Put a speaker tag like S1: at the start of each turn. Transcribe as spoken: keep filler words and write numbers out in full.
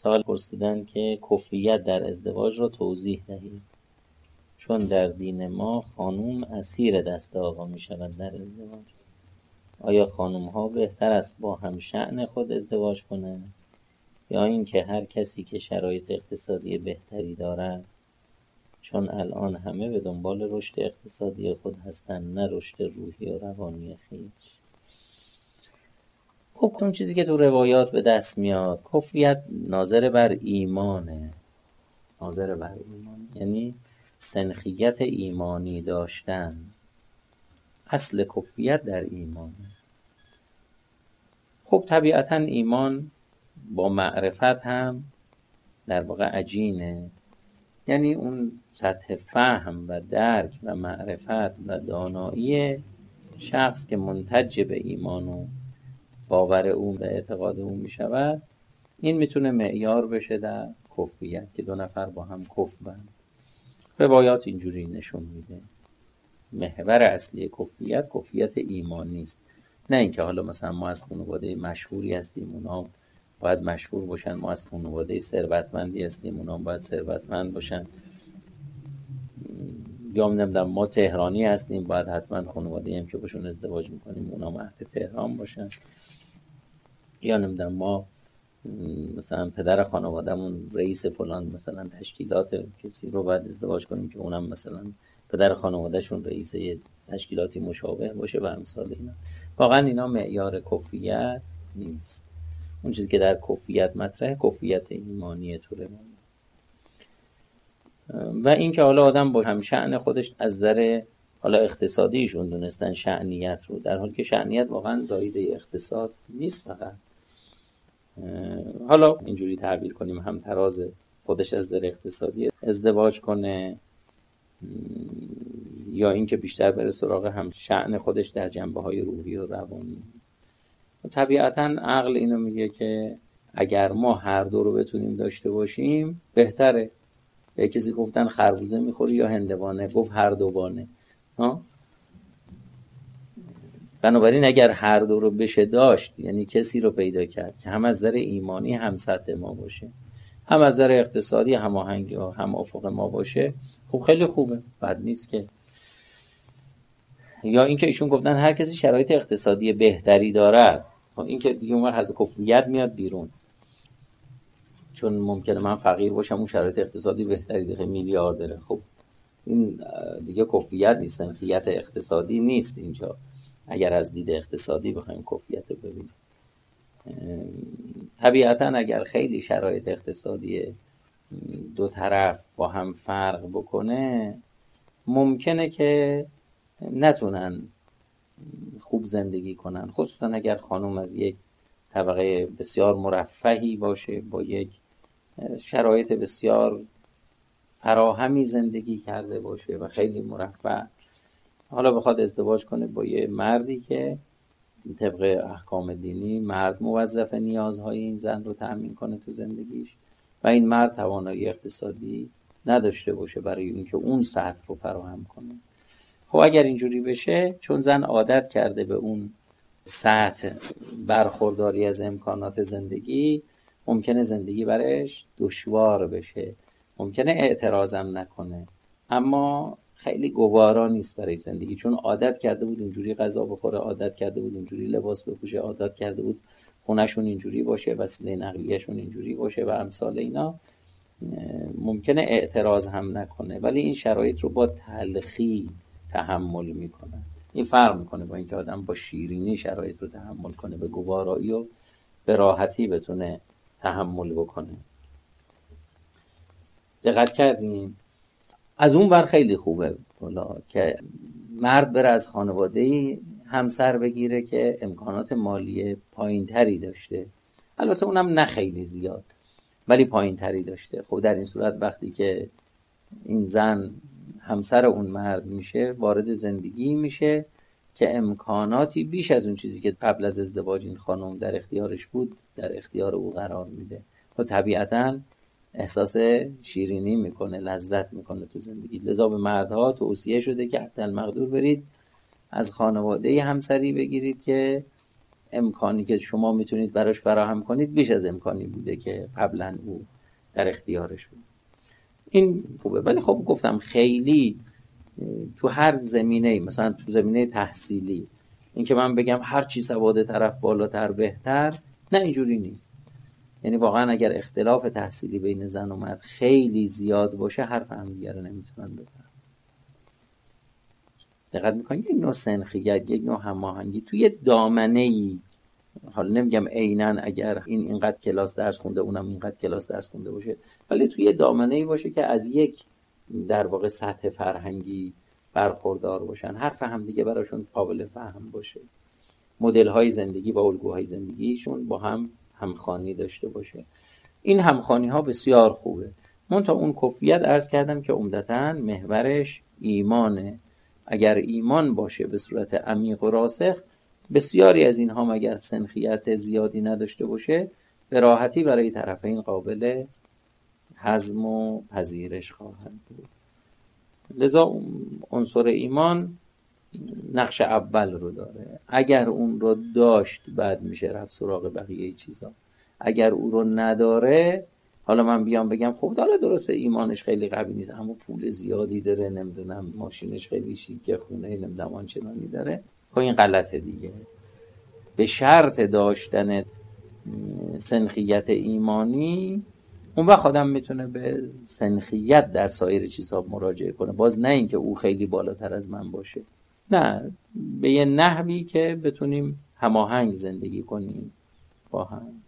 S1: سال پرسیدن که کفریت در ازدواج را توضیح دهید، چون در دین ما خانوم اسیر دست آقا می شود در ازدواج. آیا خانوم ها بهتر است با هم شأن خود ازدواج کنند یا اینکه هر کسی که شرایط اقتصادی بهتری دارد؟ چون الان همه به دنبال رشد اقتصادی خود هستند، نه رشد روحی و روانی خویش. خب اون چیزی که تو روایات به دست میاد، کفریت ناظر بر ایمانه، ناظر بر ایمان یعنی سنخیت ایمانی داشتن. اصل کفریت در ایمانه. خب طبیعتا ایمان با معرفت هم در واقع عجینه، یعنی اون سطح فهم و درک و معرفت و دانایی شخص که منتج به ایمان و باور اون و اعتقاد اون می شود، این میتونه معیار بشه در کفریت که دو نفر با هم کفر بند. روایات اینجوری نشون میده محور اصلی کفریت کفریت ایمانی است، نه اینکه حالا مثلا ما از خانواده مشهوری هستیم اونا باید مشهور باشن، ما از خانواده ثروتمندی هستیم اونا باید ثروتمند باشن، یا نمیدونم ما تهرانی هستیم باید حتما خانواده هم که باشون ازدواج میکنیم اونا اهل تهران باشن، یا نمیدونم ما مثلا پدر خانوادهمون رئیس فلان مثلا تشکیلات کسی رو باید ازدواج کنیم که اونم مثلا پدر خانوادهشون رئیس تشکیلاتی مشابه باشه و امثال اینا. واقعا اینا معیار کفریت نیست. اون چیزی که در کفریت مطرحه کفریت ایمانی تو روان. و این که حالا آدم با هم شأن خودش از نظر حالا اقتصادیشون دونستن شأنیت رو، در حالی که شأنیت واقعا زایده اقتصاد نیست، فقط حالا اینجوری تعبیر کنیم هم تراز خودش از نظر اقتصادی ازدواج کنه یا اینکه بیشتر بره سراغ هم شأن خودش در جنبه‌های روحی و روانی. طبیعتاً عقل اینو میگه که اگر ما هر دو رو بتونیم داشته باشیم بهتره. به کسی گفتن خربوزه میخوری یا هندوانه، گفت هر دوانه. ها؟ بنابراین اگر هر دو رو بشه داشت، یعنی کسی رو پیدا کرد که هم از نظر ایمانی هم سطح ما باشه، هم از نظر اقتصادی هم آهنگی و هم افق ما باشه، خب خیلی خوبه، بد نیست که. یا اینکه ایشون گفتن هر کسی شرایط اقتصادی بهتری دارد، این که دیگه اون از کفریت میاد بیرون، چون ممکنه من فقیر باشم اون شرایط اقتصادی بهتری داره، میلیاردره، خب این دیگه کفریت نیست، سنخیت اقتصادی نیست اینجا. اگر از دید اقتصادی بخوایم کفریت رو ببینیم، طبیعتا اگر خیلی شرایط اقتصادی دو طرف با هم فرق بکنه ممکنه که نتونن خوب زندگی کنن، خصوصا اگر خانم از یک طبقه بسیار مرفهی باشه، با یک شرایط بسیار فراهمی زندگی کرده باشه و خیلی مرفه، حالا بخواد ازدواج کنه با یه مردی که طبق احکام دینی مرد موظف نیازهای این زن رو تأمین کنه تو زندگیش و این مرد توانایی اقتصادی نداشته باشه برای اینکه اون سطح رو فراهم کنه. خب اگر اینجوری بشه، چون زن عادت کرده به اون سطح برخورداری از امکانات زندگی، ممکنه زندگی برش دشوار بشه، ممکنه اعتراضم نکنه، اما خیلی گوارا نیست برای زندگی، چون عادت کرده بود اینجوری غذا بخوره، عادت کرده بود اینجوری لباس بپوشه، عادت کرده بود خونهشون اینجوری باشه، وسیله نقلیهشون اینجوری باشه و امثال اینا. ممکنه اعتراض هم نکنه، ولی این شرایط رو با تلخی تحمل میکنه. این فرق میکنه با اینکه آدم با شیرینی شرایط رو تحمل کنه، به گوارایی و به راحتی بتونه تحمل بکنه. دقت کردیم؟ از اون ور خیلی خوبه حالا که مرد بره از خانواده‌ای همسر بگیره که امکانات مالی پایین تری داشته، البته اونم نه خیلی زیاد ولی پایین تری داشته. خب در این صورت وقتی که این زن همسر اون مرد میشه، وارد زندگی میشه که امکاناتی بیش از اون چیزی که قبل از ازدواج این خانم در اختیارش بود در اختیار او قرار میده و طبیعتاً احساس شیرینی میکنه، لذت میکنه تو زندگی. لذا به مردها توصیه شده که حتی المقدور برید از خانواده همسری بگیرید که امکانی که شما میتونید براش فراهم کنید بیش از امکانی بوده که قبلا او در اختیارش بود. این خوبه. ولی خب گفتم خیلی تو هر زمینه، مثلا تو زمینه تحصیلی، این که من بگم هر چی سواد طرف بالاتر بهتر، نه اینجوری نیست. یعنی واقعا اگر اختلاف تحصیلی بین زن و مرد خیلی زیاد باشه حرف همدیگه رو نمیتونن بفهمن. دقت میکنید یک نوع سنخیت، یک نوع هماهنگی توی دامنه‌ای، حالا نمیگم عیناً اگر این اینقدر کلاس درس خونده اونم اینقدر کلاس درس خونده باشه، ولی توی دامنه‌ای باشه که از یک در واقع سطح فرهنگی برخوردار باشن، حرف همدیگه براشون قابل فهم باشه، مدل‌های زندگی با الگوهای زندگیشون با هم همخوانی داشته باشه. این همخوانی ها بسیار خوبه. من تا اون کفیت عرض کردم که عمدتاً محورش ایمانه. اگر ایمان باشه به صورت عمیق و راسخ، بسیاری از اینها مگر سنخیت زیادی نداشته باشه به راحتی برای طرفین قابل هضم و پذیرش خواهند بود. لذا عنصر ایمان نقش اول رو داره. اگر اون رو داشت بعد میشه رفت سراغ بقیه چیزا. اگر اون رو نداره، حالا من بیام بگم خب حالا درسته ایمانش خیلی قوی نیست اما پول زیادی داره، نمیدونم ماشینش خیلی شیکه، خونه نمیدونم آنچنانی داره، خب این غلطه دیگه. به شرط داشتن سنخیت ایمانی اون وقت آدم میتونه به سنخیت در سایر چیزها مراجعه کنه. باز نه اینکه او خیلی بالاتر از من باشه، نه، به یه نحوی که بتونیم هماهنگ زندگی کنیم با هم.